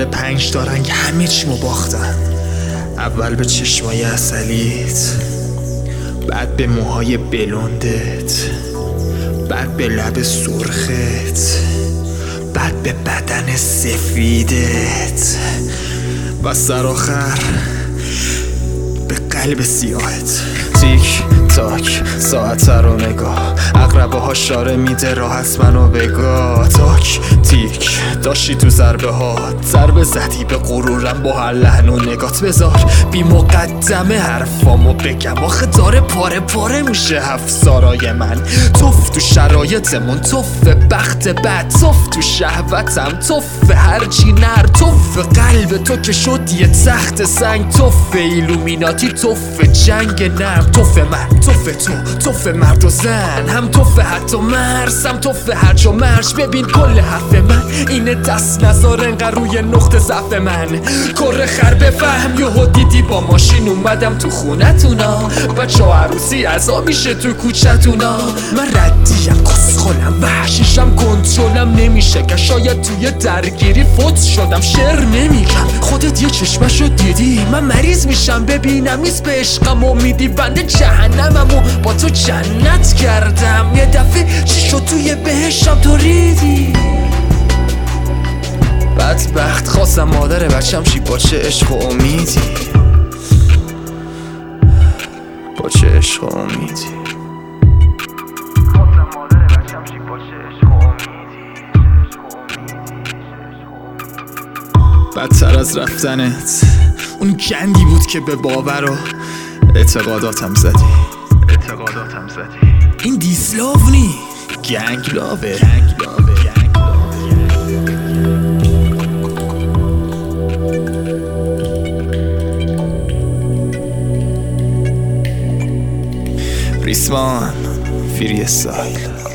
به 5 رنگ همه چیمو باختم. اول به چشمای عسلیت، بعد به موهای بلندت، بعد به لب سرخت، بعد به بدن سفیدت و سرآخر به قلب سیاهت. تیک تاک ساعت رو نگاه، اقربه ها شاره میده راه از منو بگاه. تاک تیک داشتی تو ضربه ها، ضربه زدی به غرورم با هر لحن و نگات. بذار بی مقدمه حرفامو بگم، آخه داره پاره پاره میشه افسارای من. توف تو شرایطمون، توف بخت بد، توف تو شهوتم، توف هرچی نر، توف قلب تو که شد یه تخت سنگ، توف ایلومیناتی، توف جنگ نرم، توف من، توف تو، توف مرد و زن، هم توف حتی مرز، هم توف هرج و مرج. ببین کل حرف من اینه، دست نذار انقدر روی نقطه ضعف من. کره خر بفهم، یهو دیدی با ماشین اومدم تو خونتونا، بچه عروسی عزا میشه تو کوچتونا. من ردیم، کسخلم، وحشیشم، کنترلم نمیشه که شاید توی درگیری فوت شدم. شعر نمیگم، خودت یه چشمشو دیدی، من مریض میشم ببینم نیست به عشقم امیدی. بنده جهنممو با تو جنت کردم، یه دفعه چی شد توی بهشتم تو ریدی. بدبخت خواستم مادر بچم شی، با چه عشق و امیدی، با چه عشق و امیدی. بدتر از رفتنت اون گندی بود که به باور و اعتقاداتم زدی. این دیسلاو نی، گنگ لاوه. ریسمان فری استایل.